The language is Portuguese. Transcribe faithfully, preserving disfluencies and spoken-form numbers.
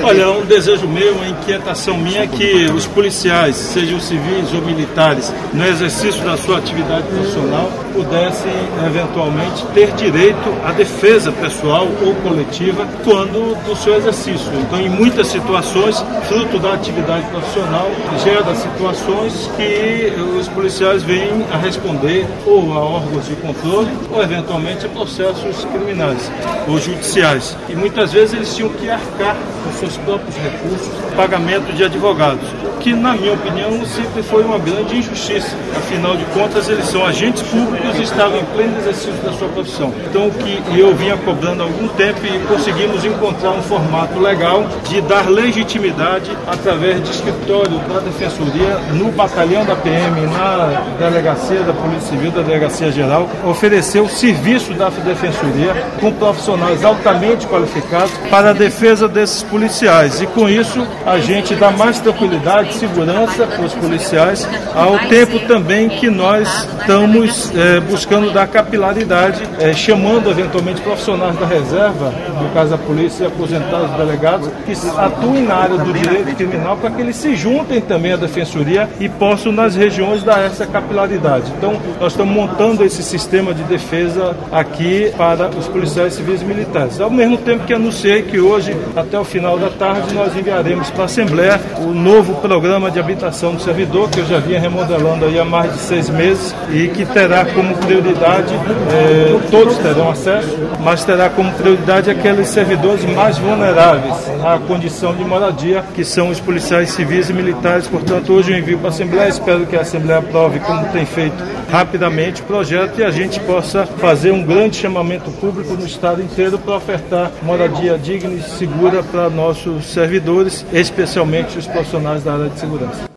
Olha, um desejo meu, uma inquietação minha é que os policiais, sejam civis ou militares, no exercício da sua atividade profissional, pudessem eventualmente ter direito à defesa pessoal ou coletiva quando do seu exercício. Então, em muitas situações, fruto da atividade profissional, gera situações que os policiais vêm a responder ou a órgãos de controle ou eventualmente a processos criminais ou judiciais. E muitas vezes eles tinham que arcar com seus próprios recursos, pagamento de advogados, que na minha opinião sempre foi uma grande injustiça. Afinal de contas, eles são agentes públicos e estavam em pleno exercício da sua profissão. Então, o que eu vinha cobrando há algum tempo e conseguimos encontrar um formato legal de dar legitimidade através de escritório da Defensoria no batalhão da P M, na delegacia da Polícia Civil, da Delegacia Geral, oferecer o serviço da Defensoria com profissionais altamente qualificados para a defesa desses policiais. E com isso, a gente dá mais tranquilidade, segurança para os policiais, ao tempo também que nós estamos é, buscando dar capilaridade, é, chamando eventualmente profissionais da reserva, no caso da polícia, aposentados, delegados, que atuem na área do direito criminal para que eles se juntem também à Defensoria e possam nas regiões dar essa capilaridade. Então, nós estamos montando esse sistema de defesa aqui para os policiais civis e militares. Ao mesmo tempo que anunciei que hoje, até o final da tarde, nós enviaremos para a Assembleia o novo programa de habitação do servidor, que eu já vinha remodelando aí há mais de seis meses e que terá como prioridade, eh, todos terão acesso, mas terá como prioridade aqueles servidores mais vulneráveis à condição de moradia, que são os policiais civis e militares. Portanto, hoje eu envio para a Assembleia, espero que a Assembleia aprove, como tem feito rapidamente, o projeto e a gente possa fazer um grande chamamento público no estado inteiro para ofertar moradia digna e segura para nossos servidores, especialmente os profissionais da área de segurança.